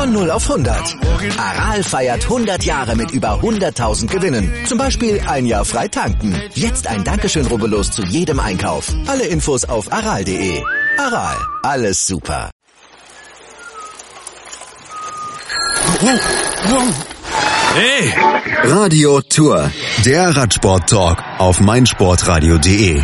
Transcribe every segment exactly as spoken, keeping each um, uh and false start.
Von null auf hundert. Aral feiert hundert Jahre mit über hunderttausend Gewinnen. Zum Beispiel ein Jahr frei tanken. Jetzt ein Dankeschön, rubbellos zu jedem Einkauf. Alle Infos auf aral punkt de. Aral, alles super. Hey! Radio Tour, der Radsport-Talk auf meinsportradio punkt de.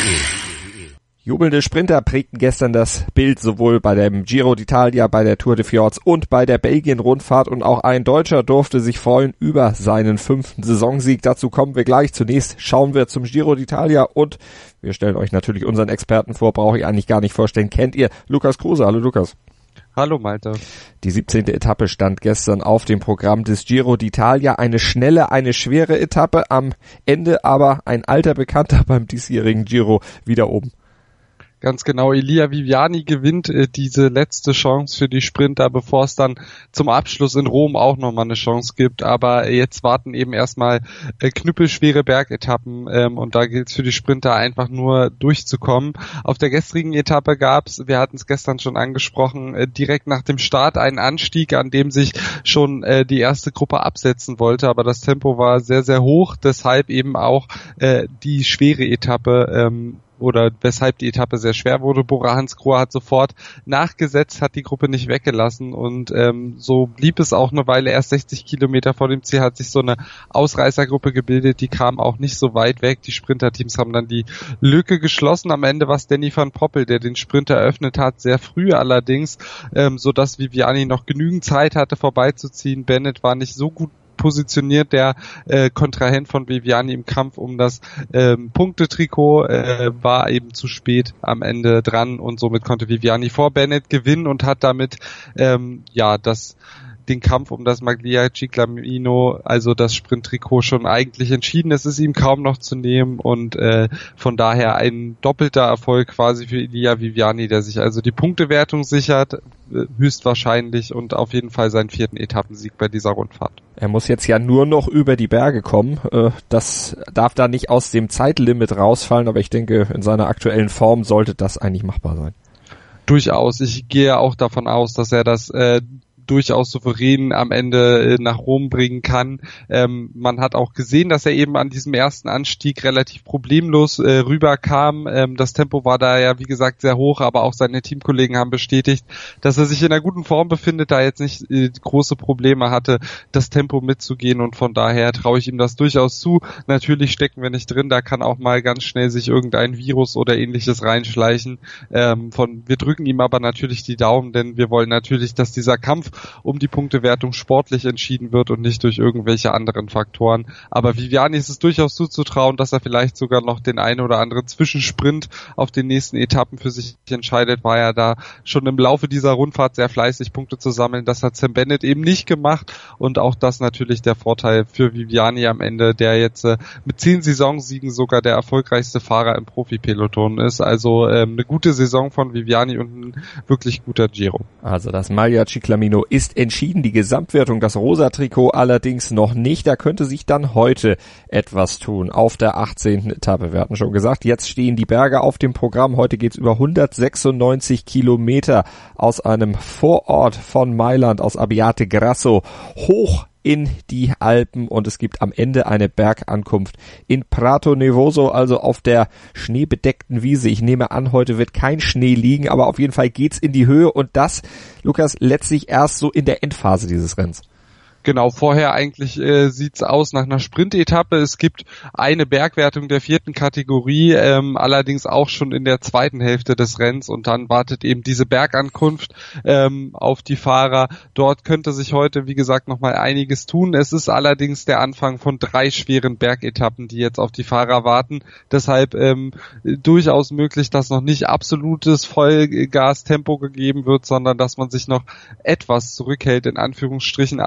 Jubelnde Sprinter prägten gestern das Bild sowohl bei dem Giro d'Italia, bei der Tour de Fjords und bei der Belgien-Rundfahrt, und auch ein Deutscher durfte sich freuen über seinen fünften Saisonsieg. Dazu kommen wir gleich. Zunächst schauen wir zum Giro d'Italia und wir stellen euch natürlich unseren Experten vor, brauche ich eigentlich gar nicht vorstellen. Kennt ihr Lukas Kruse? Hallo Lukas. Hallo Malte. Die siebzehnte Etappe stand gestern auf dem Programm des Giro d'Italia. Eine schnelle, eine schwere Etappe, am Ende aber ein alter Bekannter beim diesjährigen Giro wieder oben. Ganz genau, Elia Viviani gewinnt äh, diese letzte Chance für die Sprinter, bevor es dann zum Abschluss in Rom auch nochmal eine Chance gibt. Aber äh, jetzt warten eben erstmal äh, knüppelschwere Bergetappen ähm, und da gilt es für die Sprinter einfach nur durchzukommen. Auf der gestrigen Etappe gab es, wir hatten es gestern schon angesprochen, äh, direkt nach dem Start einen Anstieg, an dem sich schon äh, die erste Gruppe absetzen wollte. Aber das Tempo war sehr, sehr hoch, deshalb eben auch äh, die schwere Etappe ähm, oder weshalb die Etappe sehr schwer wurde. Bora Hansgrohe hat sofort nachgesetzt, hat die Gruppe nicht weggelassen und ähm, so blieb es auch eine Weile. Erst sechzig Kilometer vor dem Ziel hat sich so eine Ausreißergruppe gebildet, die kam auch nicht so weit weg. Die Sprinterteams haben dann die Lücke geschlossen. Am Ende war es Danny van Poppel, der den Sprint eröffnet hat, sehr früh allerdings, ähm, sodass Viviani noch genügend Zeit hatte vorbeizuziehen. Bennett war nicht so gut positioniert, der äh, Kontrahent von Viviani im Kampf um das ähm, Punktetrikot, äh, war eben zu spät am Ende dran und somit konnte Viviani vor Bennett gewinnen und hat damit ähm, ja das den Kampf um das Maglia Ciclamino, also das Sprinttrikot, schon eigentlich entschieden. Es ist ihm kaum noch zu nehmen und äh, von daher ein doppelter Erfolg quasi für Elia Viviani, der sich also die Punktewertung sichert, äh, höchstwahrscheinlich, und auf jeden Fall seinen vierten Etappensieg bei dieser Rundfahrt. Er muss jetzt ja nur noch über die Berge kommen. Äh, das darf da nicht aus dem Zeitlimit rausfallen, aber ich denke, in seiner aktuellen Form sollte das eigentlich machbar sein. Durchaus. Ich gehe auch davon aus, dass er das äh, durchaus souverän am Ende nach Rom bringen kann. Ähm, man hat auch gesehen, dass er eben an diesem ersten Anstieg relativ problemlos äh, rüberkam. Ähm, das Tempo war da ja, wie gesagt, sehr hoch, aber auch seine Teamkollegen haben bestätigt, dass er sich in einer guten Form befindet, da jetzt nicht äh, große Probleme hatte, das Tempo mitzugehen, und von daher traue ich ihm das durchaus zu. Natürlich stecken wir nicht drin, da kann auch mal ganz schnell sich irgendein Virus oder ähnliches reinschleichen. Ähm, von, wir drücken ihm aber natürlich die Daumen, denn wir wollen natürlich, dass dieser Kampf um die Punktewertung sportlich entschieden wird und nicht durch irgendwelche anderen Faktoren. Aber Viviani ist es durchaus zuzutrauen, dass er vielleicht sogar noch den einen oder anderen Zwischensprint auf den nächsten Etappen für sich entscheidet. War ja da schon im Laufe dieser Rundfahrt sehr fleißig, Punkte zu sammeln. Das hat Sam Bennett eben nicht gemacht, und auch das natürlich der Vorteil für Viviani am Ende, der jetzt äh, mit zehn Saisonsiegen sogar der erfolgreichste Fahrer im Profi-Peloton ist. Also ähm, eine gute Saison von Viviani und ein wirklich guter Giro. Also das Maglia Ciclamino ist entschieden, die Gesamtwertung, das Rosa-Trikot allerdings noch nicht. Da könnte sich dann heute etwas tun auf der achtzehnten Etappe. Wir hatten schon gesagt, jetzt stehen die Berge auf dem Programm. Heute geht's über hundertsechsundneunzig Kilometer aus einem Vorort von Mailand, aus Abbiate Grasso, hoch in die Alpen, und es gibt am Ende eine Bergankunft in Prato Nevoso, also auf der schneebedeckten Wiese. Ich nehme an, heute wird kein Schnee liegen, aber auf jeden Fall geht's in die Höhe, und das, Lukas, letztlich erst so in der Endphase dieses Rennens. Genau, vorher eigentlich äh, sieht's aus nach einer Sprintetappe. Es gibt eine Bergwertung der vierten Kategorie, ähm, allerdings auch schon in der zweiten Hälfte des Rennens, und dann wartet eben diese Bergankunft ähm, auf die Fahrer. Dort könnte sich heute, wie gesagt, nochmal einiges tun. Es ist allerdings der Anfang von drei schweren Bergetappen, die jetzt auf die Fahrer warten. Deshalb ähm, durchaus möglich, dass noch nicht absolutes Vollgas-Tempo gegeben wird, sondern dass man sich noch etwas zurückhält, in Anführungsstrichen. Allerdings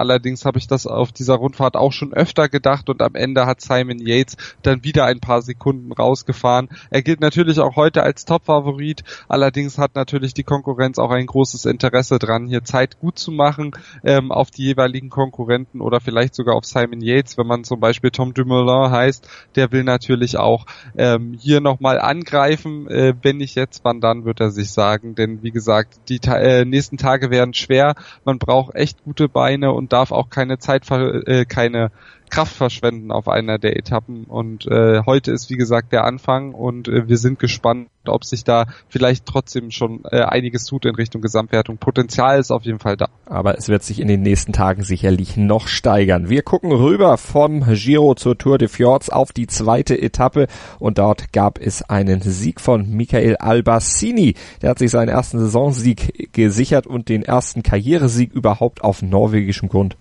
habe ich das auf dieser Rundfahrt auch schon öfter gedacht und am Ende hat Simon Yates dann wieder ein paar Sekunden rausgefahren. Er gilt natürlich auch heute als Top-Favorit, allerdings hat natürlich die Konkurrenz auch ein großes Interesse dran, hier Zeit gut zu machen ähm, auf die jeweiligen Konkurrenten oder vielleicht sogar auf Simon Yates, wenn man zum Beispiel Tom Dumoulin heißt, der will natürlich auch ähm, hier nochmal angreifen, äh, wenn nicht jetzt, wann dann, wird er sich sagen, denn wie gesagt, die ta- äh, nächsten Tage werden schwer, man braucht echt gute Beine und darf auch keine Zeit, ver- äh, keine Kraft verschwenden auf einer der Etappen und äh, heute ist wie gesagt der Anfang und äh, wir sind gespannt, ob sich da vielleicht trotzdem schon äh, einiges tut in Richtung Gesamtwertung. Potenzial ist auf jeden Fall da. Aber es wird sich in den nächsten Tagen sicherlich noch steigern. Wir gucken rüber vom Giro zur Tour de Fjords auf die zweite Etappe und dort gab es einen Sieg von Michael Albertini. Der hat sich seinen ersten Saisonsieg gesichert und den ersten Karrieresieg überhaupt auf norwegischem Grund.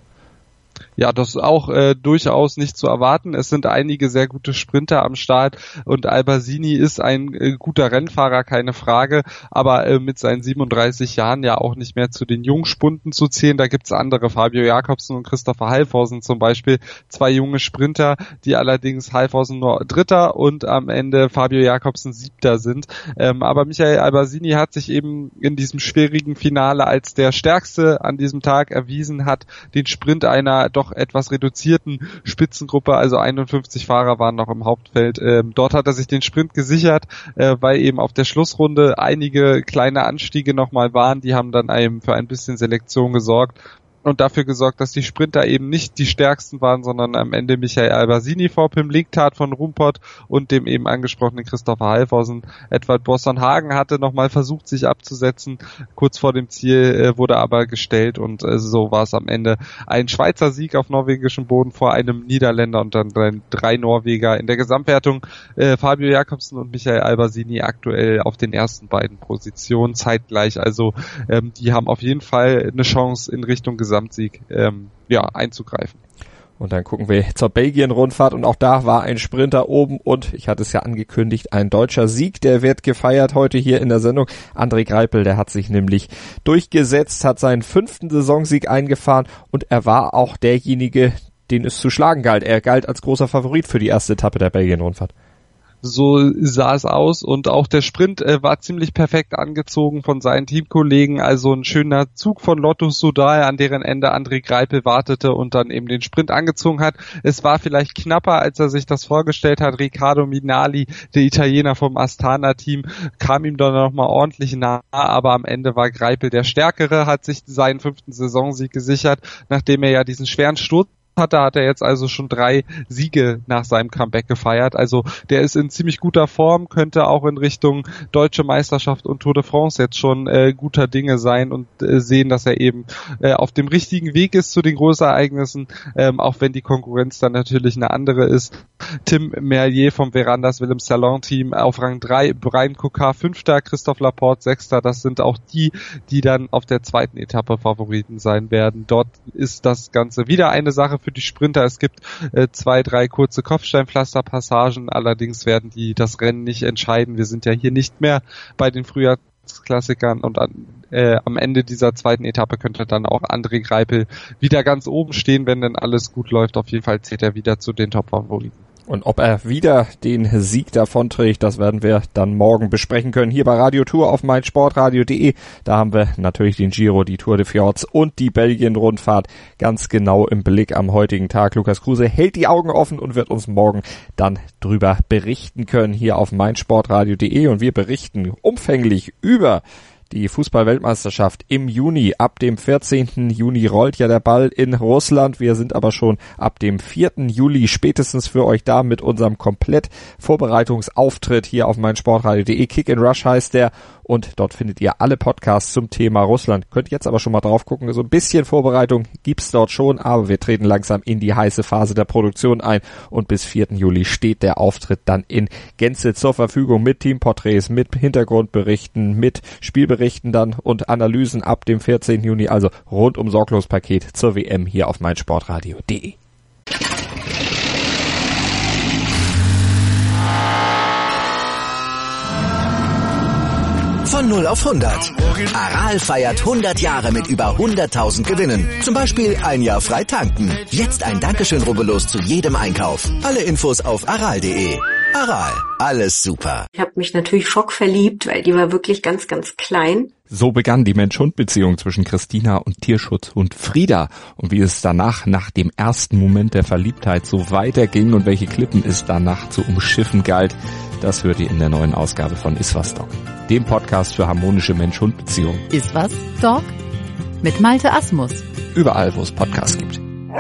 Ja, das ist auch äh, durchaus nicht zu erwarten. Es sind einige sehr gute Sprinter am Start und Albertini ist ein äh, guter Rennfahrer, keine Frage, aber äh, mit seinen siebenunddreißig Jahren ja auch nicht mehr zu den Jungspunden zu zählen. Da gibt's andere, Fabio Jakobsen und Christopher Halvorsen zum Beispiel, zwei junge Sprinter, die allerdings Halvorsen nur Dritter und am Ende Fabio Jakobsen Siebter sind. Ähm, aber Michael Albertini hat sich eben in diesem schwierigen Finale als der Stärkste an diesem Tag erwiesen, hat den Sprint einer doch etwas reduzierten Spitzengruppe, also einundfünfzig Fahrer waren noch im Hauptfeld. Ähm, dort hat er sich den Sprint gesichert, äh, weil eben auf der Schlussrunde einige kleine Anstiege nochmal waren, die haben dann eben für ein bisschen Selektion gesorgt und dafür gesorgt, dass die Sprinter eben nicht die stärksten waren, sondern am Ende Michael Albertini vor Pim Linktat von Rumpott und dem eben angesprochenen Christopher Halvorsen. Edvard Boasson Hagen hatte nochmal versucht, sich abzusetzen. Kurz vor dem Ziel äh, wurde aber gestellt und äh, so war es am Ende ein Schweizer Sieg auf norwegischem Boden vor einem Niederländer und dann drei, drei Norweger. In der Gesamtwertung äh, Fabio Jakobsen und Michael Albertini aktuell auf den ersten beiden Positionen zeitgleich. Also ähm, die haben auf jeden Fall eine Chance in Richtung Gesamtwertung Gesamtsieg ähm, ja, einzugreifen. Und dann gucken wir zur Belgien-Rundfahrt und auch da war ein Sprinter oben und, ich hatte es ja angekündigt, ein deutscher Sieg, der wird gefeiert heute hier in der Sendung. André Greipel, der hat sich nämlich durchgesetzt, hat seinen fünften Saisonsieg eingefahren und er war auch derjenige, den es zu schlagen galt. Er galt als großer Favorit für die erste Etappe der Belgien-Rundfahrt. So sah es aus und auch der Sprint äh, war ziemlich perfekt angezogen von seinen Teamkollegen, also ein schöner Zug von Lotto Soudal, an deren Ende André Greipel wartete und dann eben den Sprint angezogen hat. Es war vielleicht knapper, als er sich das vorgestellt hat. Riccardo Minali, der Italiener vom Astana-Team, kam ihm dann nochmal ordentlich nahe, aber am Ende war Greipel der Stärkere, hat sich seinen fünften Saisonsieg gesichert, nachdem er ja diesen schweren Sturz hatte, hat er jetzt also schon drei Siege nach seinem Comeback gefeiert. Also der ist in ziemlich guter Form, könnte auch in Richtung Deutsche Meisterschaft und Tour de France jetzt schon äh, guter Dinge sein und äh, sehen, dass er eben äh, auf dem richtigen Weg ist zu den Großereignissen, ähm, auch wenn die Konkurrenz dann natürlich eine andere ist. Tim Merlier vom Verandas Willems Salon Team auf Rang drei, Brian Kokar Fünfter, Christophe Laporte Sechster. Das sind auch die, die dann auf der zweiten Etappe Favoriten sein werden. Dort ist das Ganze wieder eine Sache für die Sprinter. Es gibt äh, zwei, drei kurze Kopfsteinpflasterpassagen, allerdings werden die das Rennen nicht entscheiden. Wir sind ja hier nicht mehr bei den Frühjahrsklassikern und an, äh, am Ende dieser zweiten Etappe könnte dann auch André Greipel wieder ganz oben stehen, wenn denn alles gut läuft. Auf jeden Fall zählt er wieder zu den Top-Favoriten. Und ob er wieder den Sieg davonträgt, das werden wir dann morgen besprechen können. Hier bei Radio Tour auf meinsportradio punkt de. Da haben wir natürlich den Giro, die Tour de Fjords und die Belgien-Rundfahrt ganz genau im Blick am heutigen Tag. Lukas Kruse hält die Augen offen und wird uns morgen dann drüber berichten können hier auf meinsportradio punkt de. Und wir berichten umfänglich über die Fußball-Weltmeisterschaft im Juni. Ab dem vierzehnten Juni rollt ja der Ball in Russland. Wir sind aber schon ab dem vierten Juli spätestens für euch da mit unserem Komplett-Vorbereitungsauftritt hier auf meinsportradio punkt de. Kick and Rush heißt der und dort findet ihr alle Podcasts zum Thema Russland. Könnt jetzt aber schon mal drauf gucken. So ein bisschen Vorbereitung gibt's dort schon, aber wir treten langsam in die heiße Phase der Produktion ein und bis vierten Juli steht der Auftritt dann in Gänze zur Verfügung mit Teamporträts, mit Hintergrundberichten, mit Spielberichten dann und Analysen ab dem vierzehnten Juni, also rundum sorglos Paket zur W M hier auf meinsportradio punkt de. Von Von null auf hundert. Aral feiert hundert Jahre mit über hunderttausend Gewinnen. Zum Beispiel ein Jahr frei tanken. Jetzt ein Dankeschön, rubbellos zu jedem Einkauf. Alle Infos auf aral punkt de. Aral, alles super. Ich habe mich natürlich schockverliebt, weil die war wirklich ganz, ganz klein. So begann die Mensch-Hund-Beziehung zwischen Christina und Tierschutzhund Frieda. Und wie es danach, nach dem ersten Moment der Verliebtheit, so weiterging und welche Klippen es danach zu umschiffen galt, das hört ihr in der neuen Ausgabe von Iswas Dog, dem Podcast für harmonische Mensch-Hund-Beziehungen. Iswas Dog mit Malte Asmus. Überall, wo es Podcasts gibt.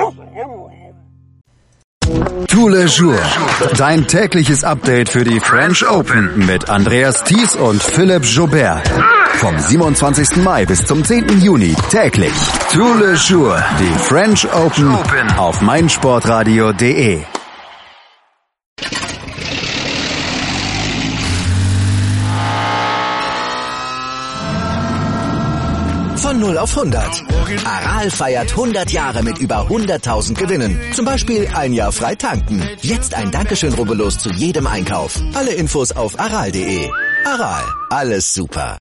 Tous les jours. Dein tägliches Update für die French Open mit Andreas Thies und Philipp Joubert. Vom siebenundzwanzigsten Mai bis zum zehnten Juni täglich. Tous les jours. Die French Open auf meinsportradio punkt de. Von null auf hundert. Aral feiert hundert Jahre mit über hunderttausend Gewinnen. Zum Beispiel ein Jahr frei tanken. Jetzt ein Dankeschön, rubbellos zu jedem Einkauf. Alle Infos auf aral punkt de. Aral, alles super.